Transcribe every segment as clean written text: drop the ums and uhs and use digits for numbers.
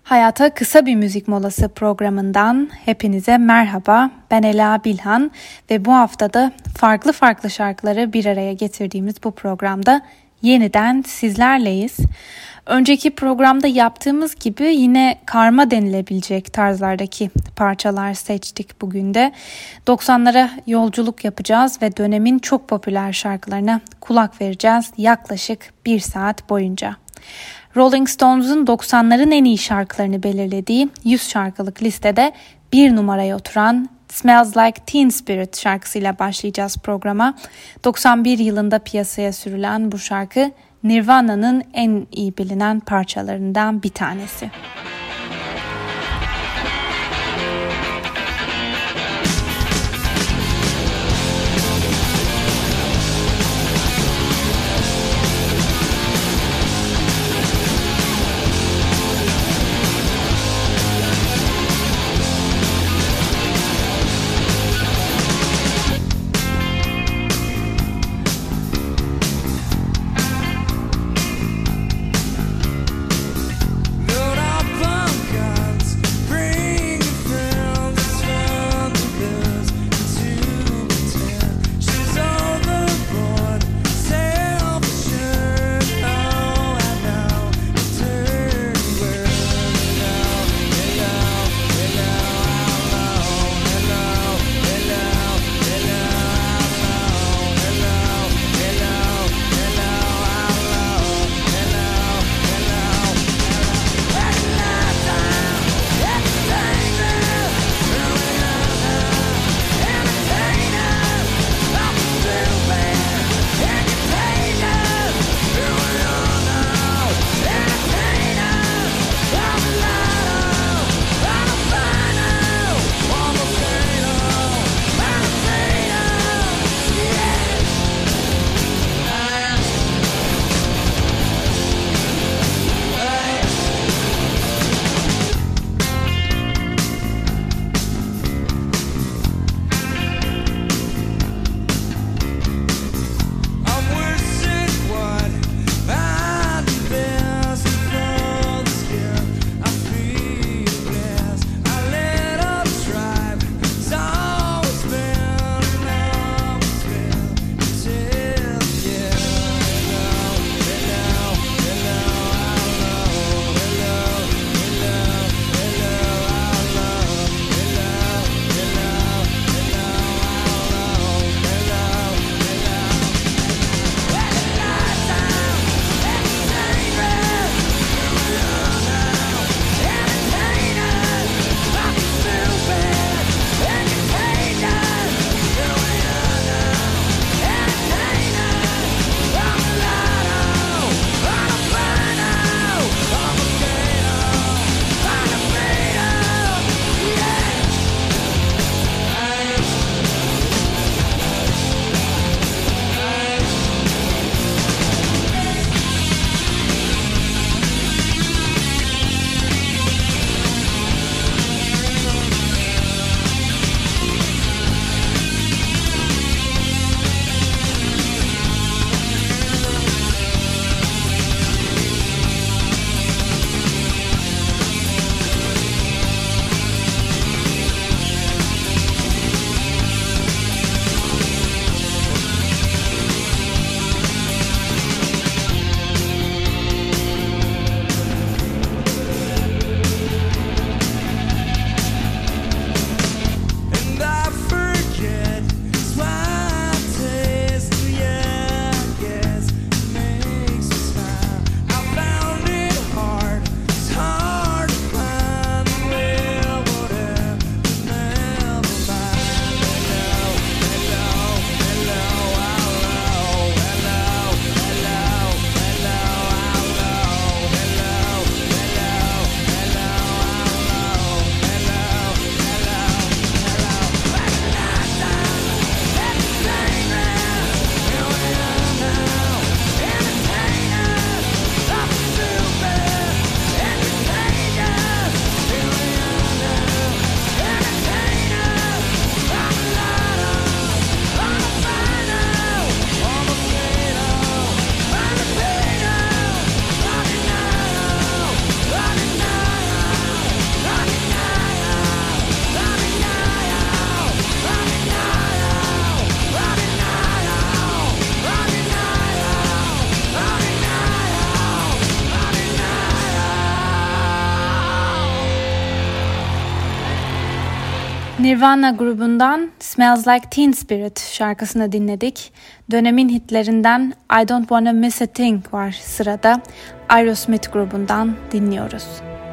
Hayata Kısa Bir Müzik Molası programından hepinize merhaba. Ben Ela Bilhan ve bu haftada farklı şarkıları bir araya getirdiğimiz bu programda yeniden sizlerleyiz. Önceki programda yaptığımız gibi yine karma denilebilecek tarzlardaki parçalar seçtik bugün de. 90'lara yolculuk yapacağız ve dönemin çok popüler şarkılarına kulak vereceğiz yaklaşık 1 saat boyunca. Rolling Stones'un 90'ların en iyi şarkılarını belirlediği 100 şarkılık listede 1 numaraya oturan Smells Like Teen Spirit şarkısıyla başlayacağız programa. 91 yılında piyasaya sürülen bu şarkı Nirvana'nın en iyi bilinen parçalarından bir tanesi. Lord, I'll Nirvana grubundan Smells Like Teen Spirit şarkısını dinledik. Dönemin hitlerinden I Don't Wanna Miss a Thing var sırada. Aerosmith grubundan dinliyoruz.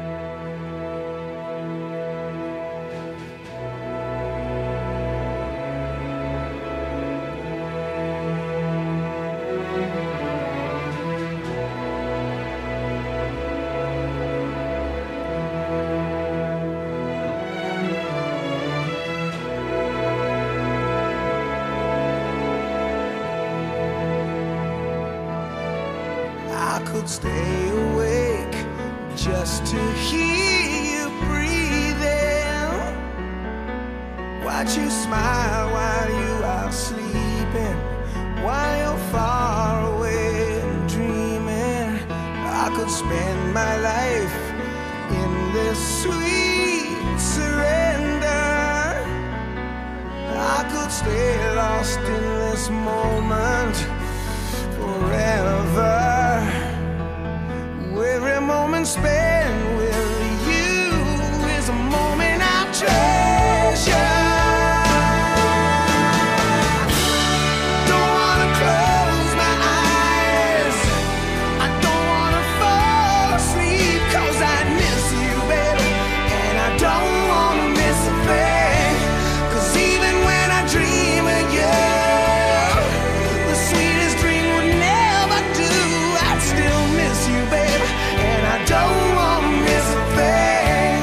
Stay awake just to hear you breathing. Watch you smile while you are sleeping, while you're far away and dreaming. I could spend my life in this sweet surrender. I could stay lost in this moment forever. Every moment spent with you is a moment I treasure. Don't wanna close my eyes, I don't wanna fall asleep, 'cause I miss you, baby, and I don't wanna miss a thing. 'Cause even when I dream of you, the sweetest dream would never do. I'd still miss you, baby, and I don't wanna miss a thing.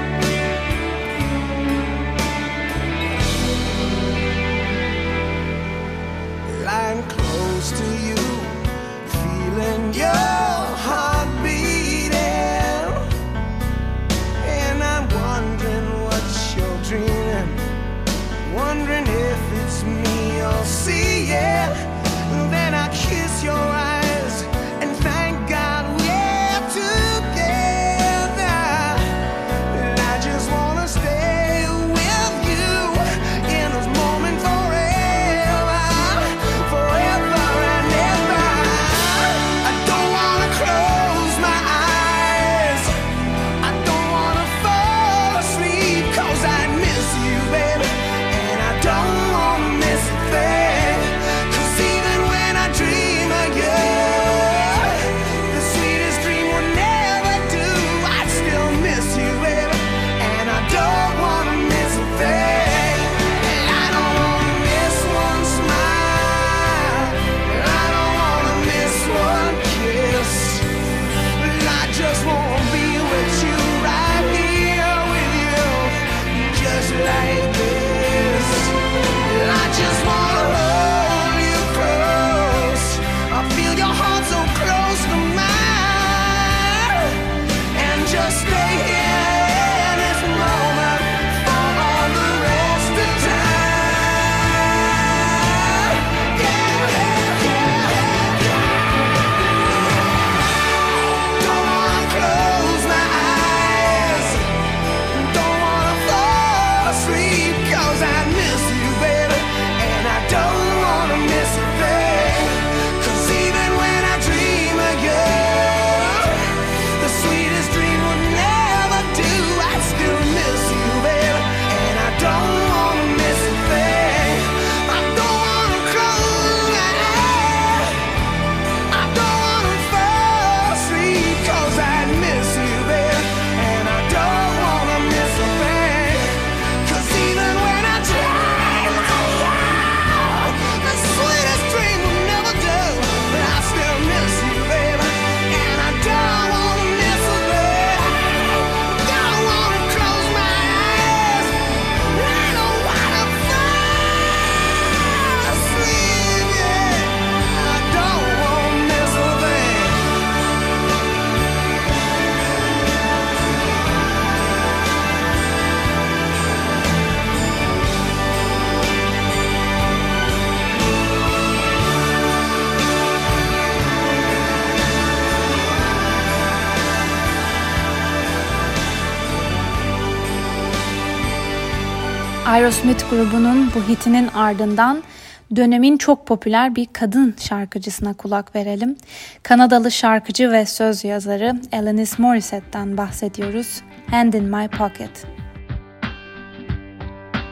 Lying close to you, feeling your heart beating, and I'm wondering what you're dreaming, wondering if it's me you're seeing. Then I kiss your eyes and thank God we're together. And I just wanna stay with you in this moment forever, forever and ever. I don't wanna close my eyes, I don't wanna fall asleep, 'cause I miss you, baby, and I don't wanna miss a thing. 'Cause even when I dream of you, the sweetest dream will never do. I'd still miss you, baby, and I don't wanna miss a thing. And I don't wanna miss one smile, and I don't wanna miss one kiss. And I just wanna be with you, right here with you, just like this. And I just wanna hold you close, I feel your heart so close to mine, and just stay here in this moment for all the rest of time. Yeah, yeah, yeah, yeah. Don't wanna close my eyes, don't wanna fall asleep, 'cause I miss you, baby, and I don't wanna miss a thing. 'Cause even when I dream of you, the sweetest dream would never do. I still miss you, baby, and I don't wanna miss a thing. I don't wanna close my eyes, I don't wanna fall asleep, 'cause I miss you, baby, and I don't wanna miss a thing. 'Cause even when I dream of you, the sweetest dream will never do. But I still miss you, baby, and I don't wanna miss a thing. Don't wanna close my eyes, I don't wanna fall asleep, yeah. I don't wanna miss a thing. Aerosmith grubunun bu hitinin ardından dönemin çok popüler bir kadın şarkıcısına kulak verelim. Kanadalı şarkıcı ve söz yazarı Alanis Morissette'den bahsediyoruz. Hand in My Pocket.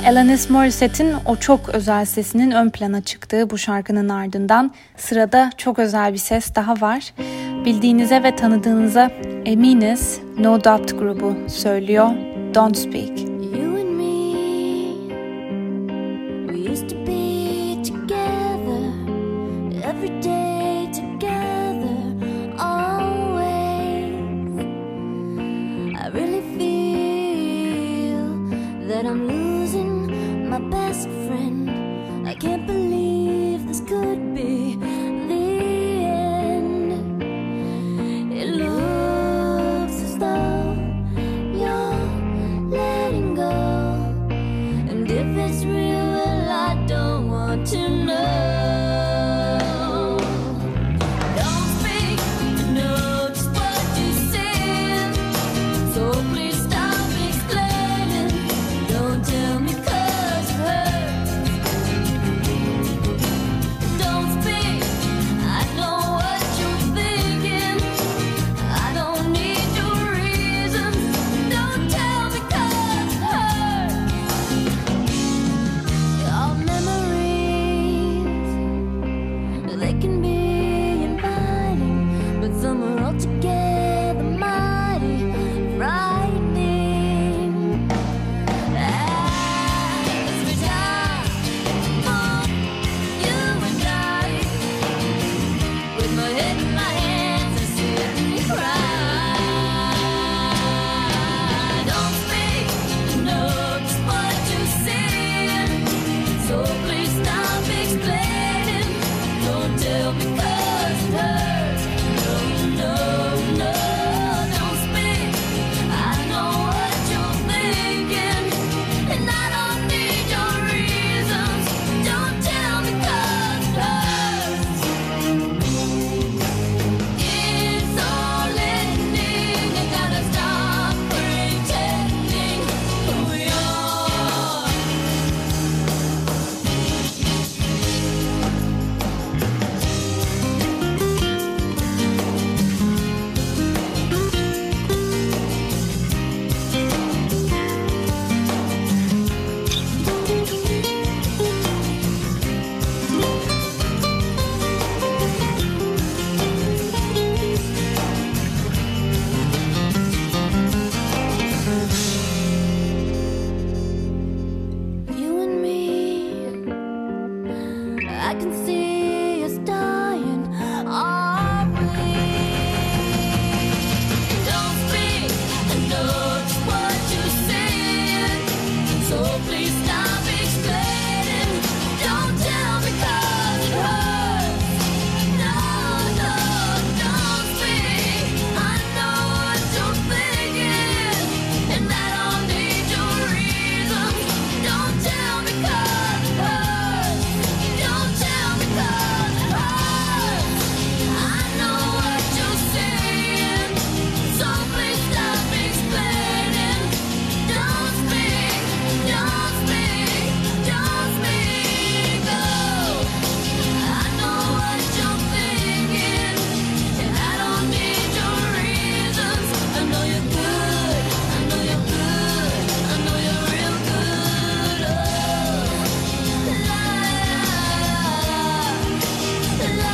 Alanis Morissette'in o çok özel sesinin ön plana çıktığı bu şarkının ardından sırada çok özel bir ses daha var. Bildiğinize ve tanıdığınıza eminiz, No Doubt grubu söylüyor Don't Speak. You and me, we used to be together, every day together, always. I really feel that I'm losing my best friend. I can't believe this could be the end. It looks as though you're letting go, and if it's real, well, I don't want to know. Don't speak, I know just what you said, so please stop explaining. Don't tell me 'cause it hurts. Don't speak, I know what you're thinking. I don't need your reasons. Don't tell me 'cause it hurts. Your memories, they can be inviting, but some are altogether mighty frightening. As we die for you and I, with my head in my hands and sitting cry. Don't speak, know just what you said, so please stop explaining. Don't tell me 'cause it hurts. No, no, no, don't speak. I know what you're thinking, and I don't need your reasons. Don't tell me 'cause it hurts. It's all ending. You gotta stop pretending who you are. You and me, I can see us dying, are we? Don't speak, I know just what you said, so please stop explaining. Don't tell me 'cause it hurts. No, no, don't speak. I know what you're thinking, and I don't need your reasons. Don't tell me 'cause it hurts. Don't tell me 'cause it hurts. I know what you're saying, so please stop explaining. Don't speak, don't speak, don't speak. Oh, I know what you're thinking, and I don't need your reasons. I know you're good, I know you're good, I know you're real good. Oh, la la la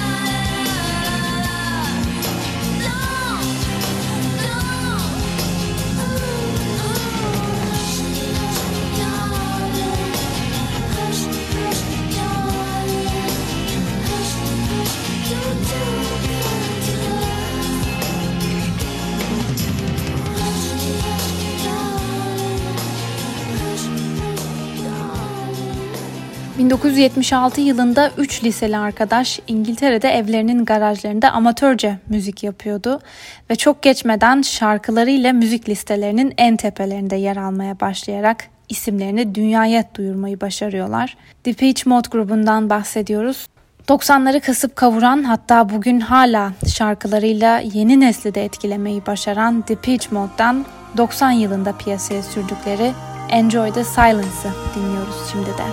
Darling, 1976 yılında 3 liseli arkadaş İngiltere'de evlerinin garajlarında amatörce müzik yapıyordu ve çok geçmeden şarkılarıyla müzik listelerinin en tepelerinde yer almaya başlayarak isimlerini dünyaya duyurmayı başarıyorlar. Depeche Mode grubundan bahsediyoruz. 90'ları kasıp kavuran, hatta bugün hala şarkılarıyla yeni nesli de etkilemeyi başaran Depeche Mode'dan 90 yılında piyasaya sürdükleri Enjoy the Silence'ı dinliyoruz şimdi de.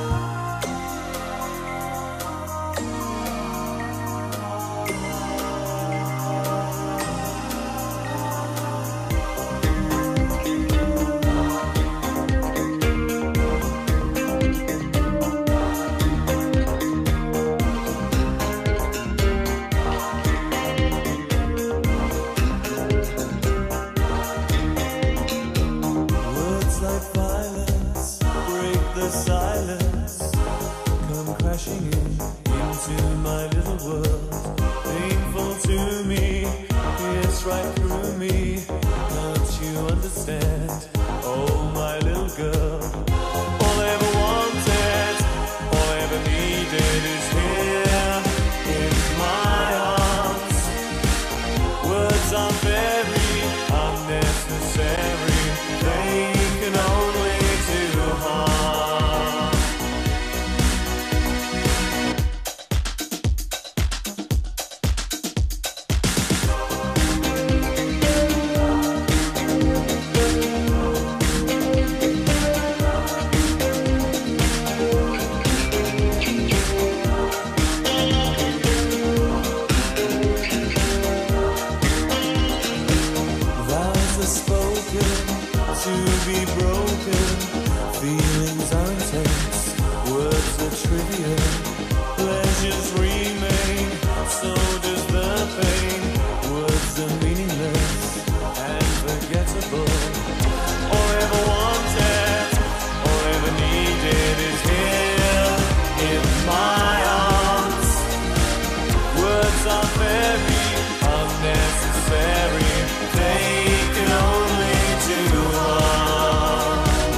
trivial. Pleasures remain, so does the pain. Words are meaningless and forgettable. All I ever wanted, all I ever needed is here in my arms. Words are very unnecessary. They can only do harm.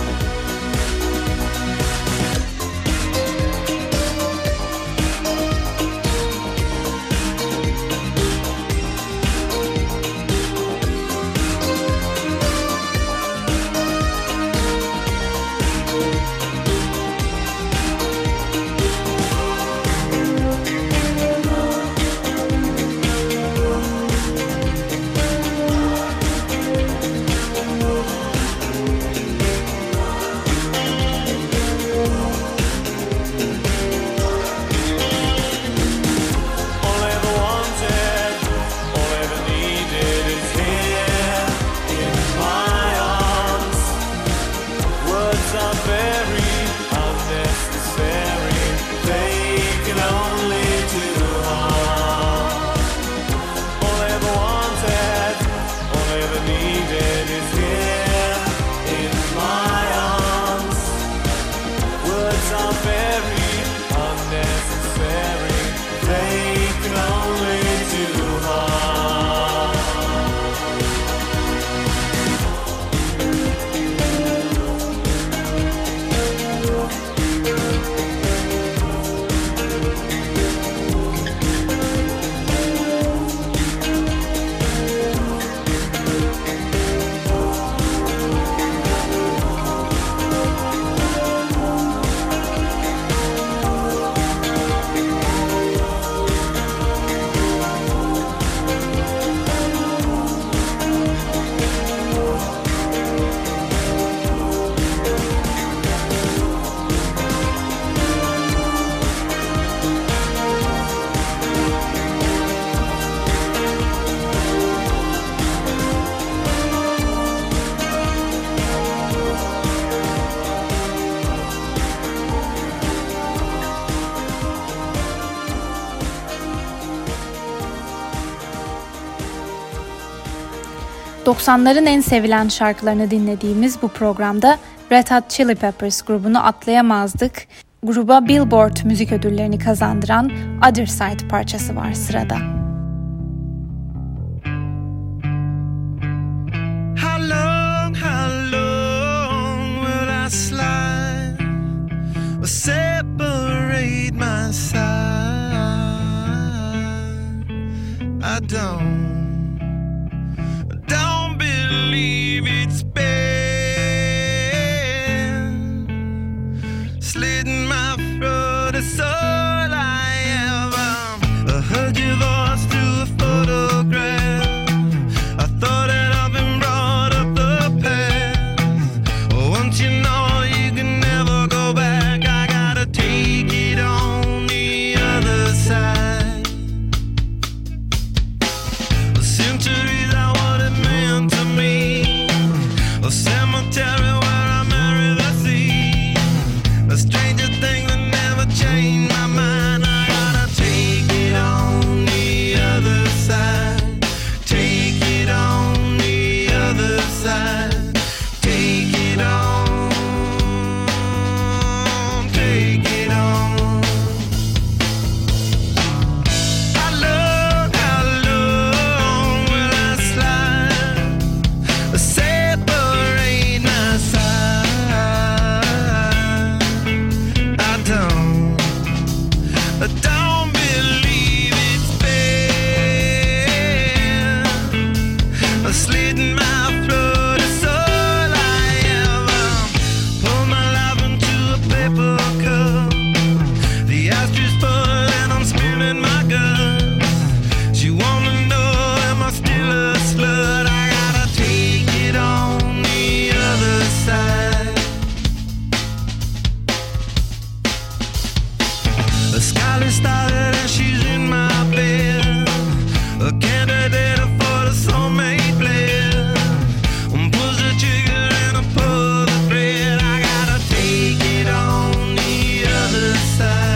...90'ların en sevilen şarkılarını dinlediğimiz bu programda Red Hot Chili Peppers grubunu atlayamazdık. Gruba Billboard müzik ödüllerini kazandıran Other Side parçası var sırada. How long will I slide or separate my side? I don't believe it's been slit in my throat. It's all I ever heard your voice through a photograph. I thought that I've been brought up the past. Once you know you can never go back, I gotta take it on the other side. Centuries are what it meant to me. A cemetery where I marry the sea. A stranger thing that never changed my mind. I gotta take it on the other side. Take it on the other side. Take it on. Take it on. How long will I slide? Separate my side. I don't believe it's been slit in my throat. It's all I ever pour my life into a paper cup. The ashtray full and I'm spilling my guts. She wanna know, am I still a slut? I gotta take it on the other side. A skyline started and she's in my bed. A candidate for the soulmate bled. Pulls the trigger and I pull the thread. I gotta take it on the other side.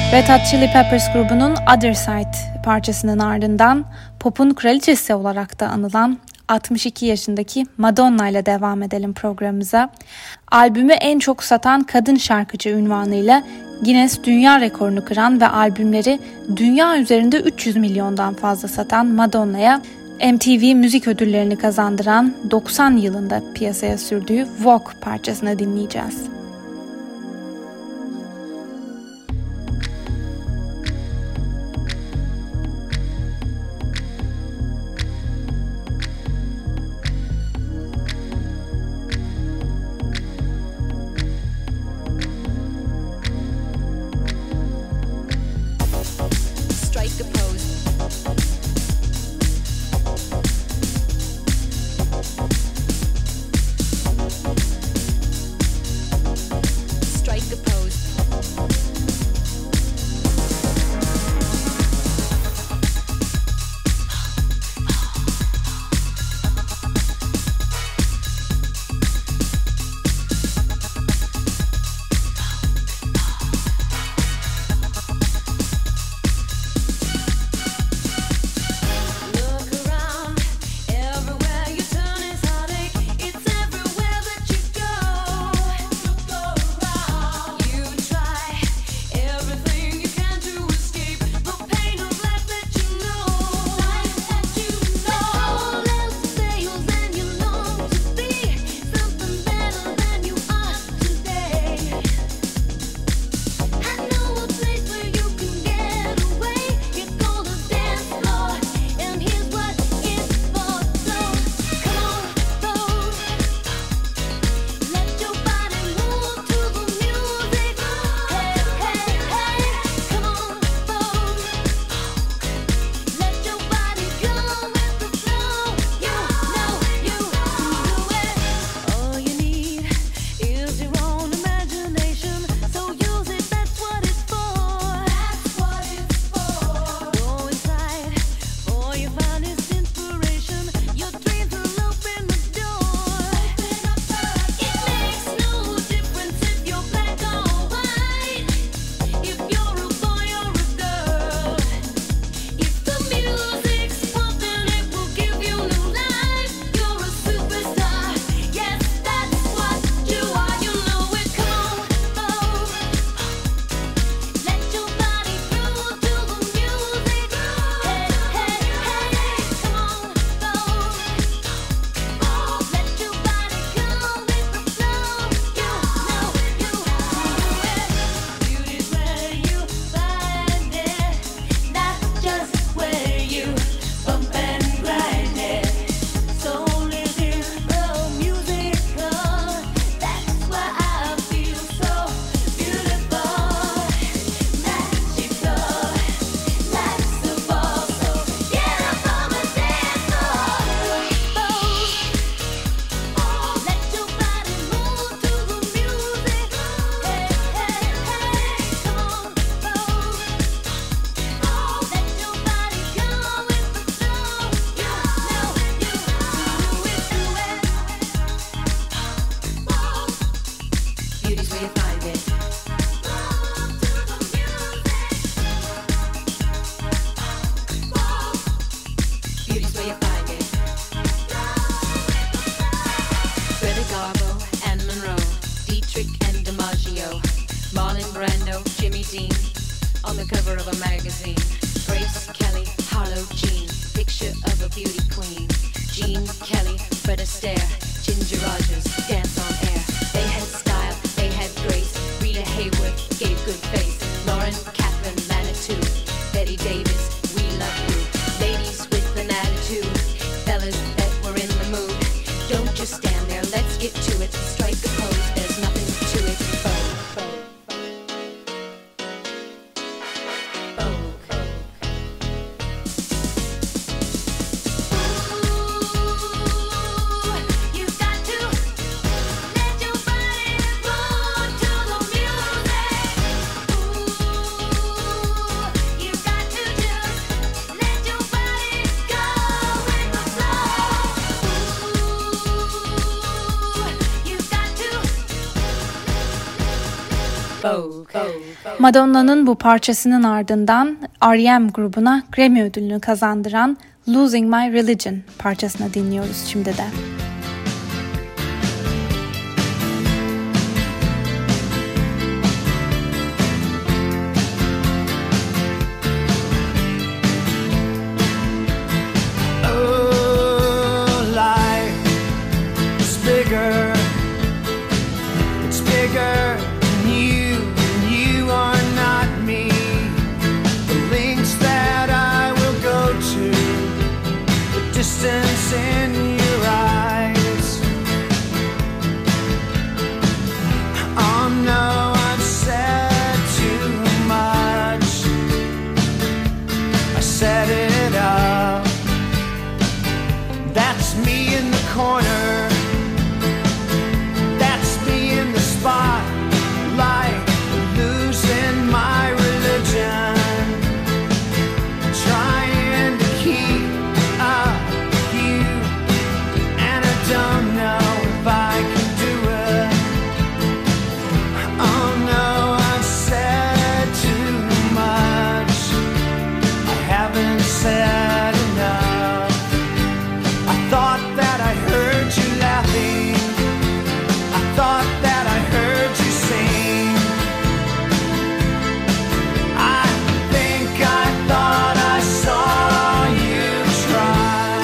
Red Hot Chili Peppers grubunun Other Side parçasının ardından pop'un kraliçesi olarak da anılan 62 yaşındaki Madonna ile devam edelim programımıza. Albümü en çok satan kadın şarkıcı unvanıyla Guinness Dünya Rekorunu kıran ve albümleri dünya üzerinde 300 milyondan fazla satan Madonna'ya MTV Müzik Ödülleri'ni kazandıran 90 yılında piyasaya sürdüğü Vogue parçasını dinleyeceğiz. Strike a pose. Strike a pose. Look around, everywhere you turn is heartache. It's everywhere that you go. You try everything you can to escape the pain of life that you know. All else fails and you long to be something better than you are today. I know a place where you can get away. It's called a dance floor, and here's what it's for. So come on, folks, let your body move to the music. Hey, hey, hey, come on, folks, let your body go with the flow. You know you do it. All you need is your own imagination, so use it. That's what it's for. That's what it's for. Go inside for your finest inspiration. Your dreams will open the door. It makes no difference if you're black or white, if you're a boy or a girl. If the music's pumping, it will give you new life. You're a superstar. Yes, that's what you are. You know it. Come on, folks, let your body groove to the music. Hey, hey, hey, come on, folks, let your body go with the flow. You know you do it. Beauty's where you find it, not just where you bump and grind it. Soul is in the music. That's why I feel so beautiful, magical, like the ball. So get up on the dance floor, let your body move to the music. Hey, hey, hey, come on, folks, let your body go with the flow. You know you do it. Beauty's where you find it. Beauty's where you find it. Greta Garbo and Monroe, Dietrich and DiMaggio, Marlon Brando, Jimmy Dean, on the cover of a magazine. Grace Kelly, Harlow Jean, picture of a beauty queen. Jean Kelly, Fred Astaire, Ginger Rogers, dance on air. They had style, they had grace. Rita Hayworth gave good face. Lauren Catherine Manitou, Betty Davis, we love you. Ladies with an attitude, fellas that were in the mood. Don't just stand there, let's get to it. Strike a pose, there's nothing to it. Vogue. You got to let your body go to the music. Madonna'nın bu parçasının ardından R.E.M. grubuna Grammy ödülünü kazandıran Losing My Religion parçasını dinliyoruz şimdi de. Distance in your eyes. Oh no, I've said too much. I set it up. That's me in the corner. That's me in the spotlight, losing my religion. Trying to keep up. Don't know if I can do it. Oh no, I've said too much. I haven't said enough. I thought that I heard you laughing. I thought that I heard you sing. I think I thought I saw you try.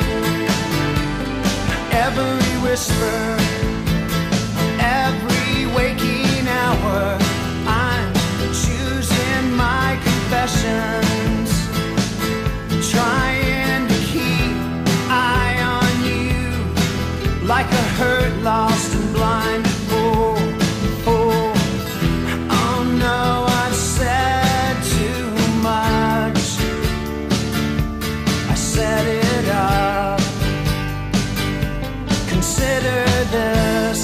Every whisper, every waking hour, I'm choosing my confessions, trying to keep eye on you, like a hurt, lost and blind fool. Oh no, I've said too much. I set it up. Consider this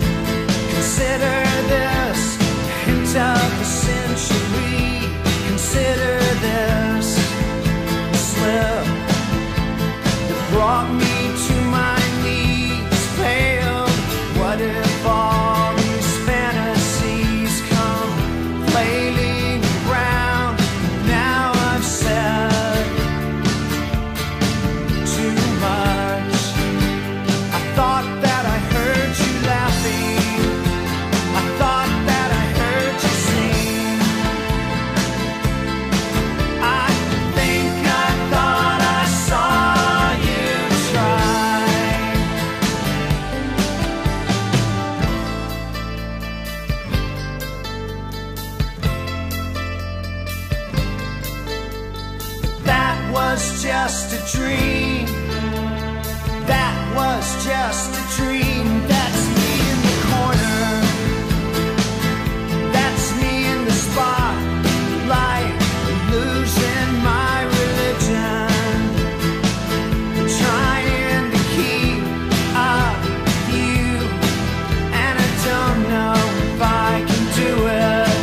hint of the century. Consider this slip that brought me to my knees, failed. What if all these fantasies come flailing around? Now I've said too much. Thought that I heard you laughing. I thought that I heard you sing. I think I thought I saw you try. That was just a dream. That was just a dream. That's me in the corner. That's me in the spotlight, losing my religion. Trying to keep up with you, and I don't know if I can do it.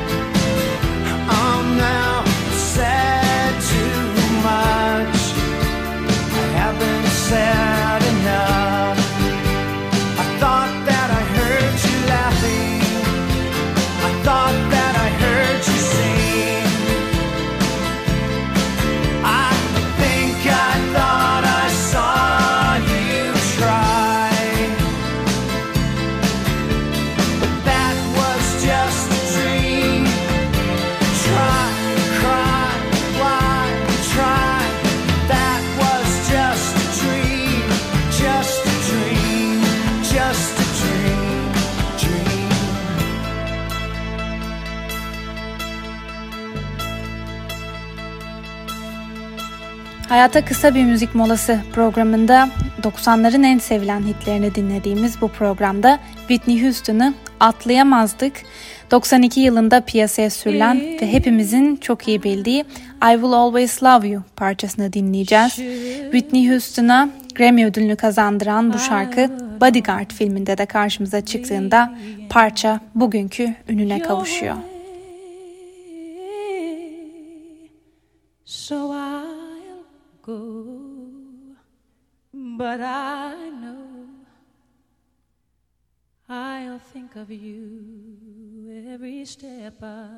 Oh no, I've said too much. I haven't said enough. I thought that I heard you laughing. I thought that I heard you sing. I think I thought I saw you try. But that was just a dream. Try, cry, why, try. That was just a dream. Just a dream. Just a dream. Dream. Hayata Kısa Bir Müzik Molası programında 90'ların en sevilen hitlerini dinlediğimiz bu programda Whitney Houston'ı atlayamazdık. 92 yılında piyasaya sürülen ve hepimizin çok iyi bildiği I Will Always Love You parçasını dinleyeceğiz. Whitney Houston'a Grammy ödülünü kazandıran bu şarkı Bodyguard filminde de karşımıza çıktığında parça bugünkü ününe kavuşuyor. So I'll go, but I know I'll think of you every step of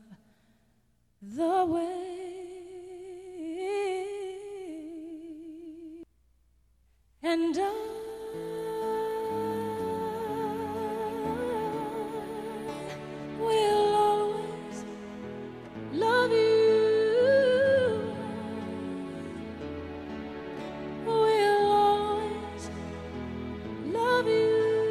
the way. And I will always love you. Will always love you.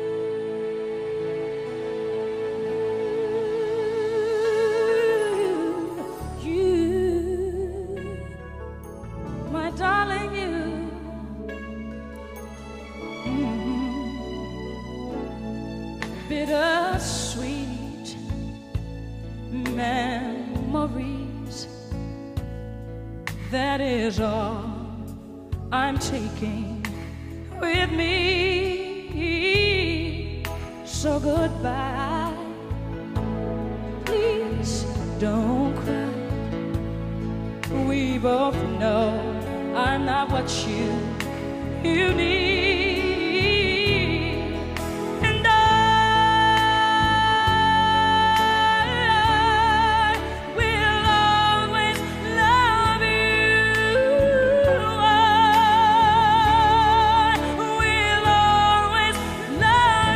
My darling, you. Bittersweet memories. That is all I'm taking with me. So goodbye. Please don't cry. We both know I'm not what you need. And I will always love you. I will always love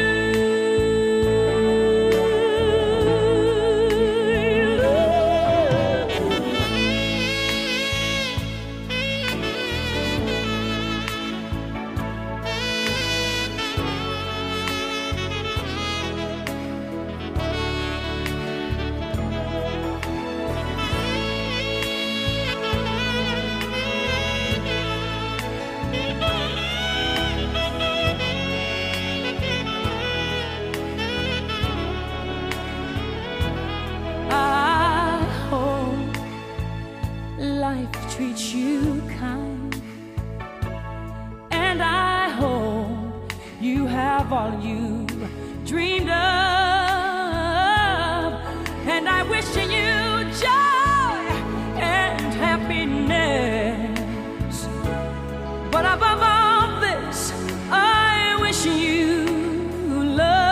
life treats you kind, and I hope you have all you dreamed of, and I wish you joy and happiness, but above all this I wish you love.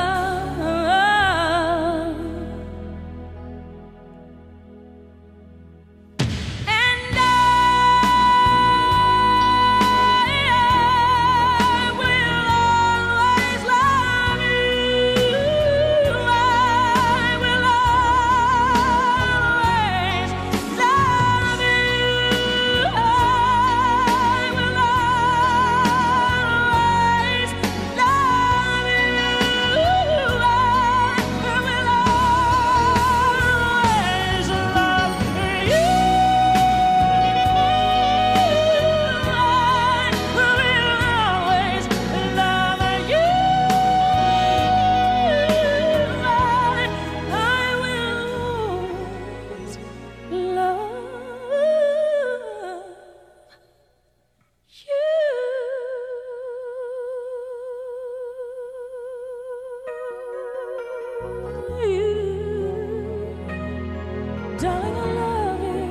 Darling, I love you.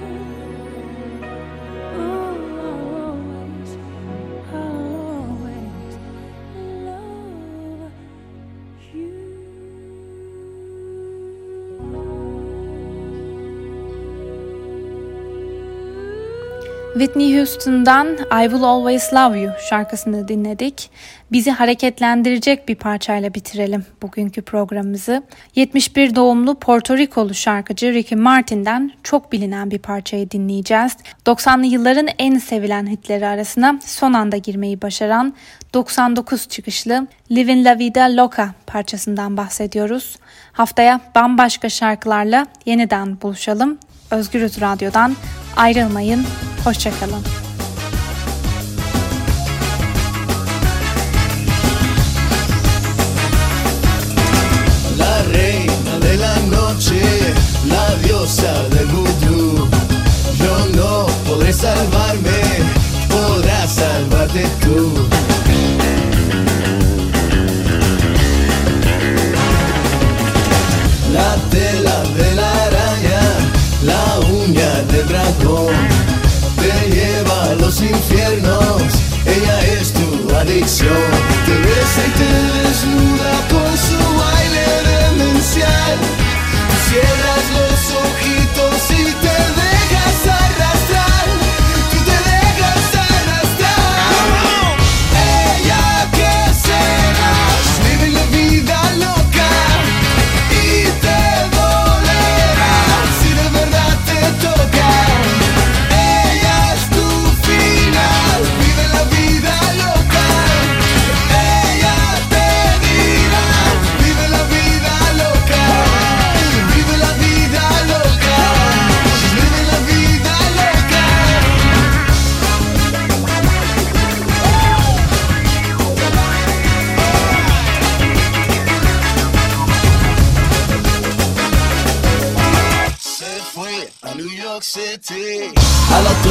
Ooh, I'll always love you. Whitney Houston'dan I Will Always Love You şarkısını dinledik. Bizi hareketlendirecek bir parçayla bitirelim bugünkü programımızı. 71 doğumlu Porto Rikolu şarkıcı Ricky Martin'den çok bilinen bir parçayı dinleyeceğiz. 90'lı yılların en sevilen hitleri arasına son anda girmeyi başaran 99 çıkışlı Livin La Vida Loca parçasından bahsediyoruz. Haftaya bambaşka şarkılarla yeniden buluşalım. Özgürüz Radyo'dan ayrılmayın. Hoşçakalın. La reina de la noche, la diosa del vudú. Yo no podré salvarme, podrás salvarte tú. La tela de la araña, la uña del dragón, te lleva a los infiernos, ella es tu adicción. Te besa y te desnuda city. A la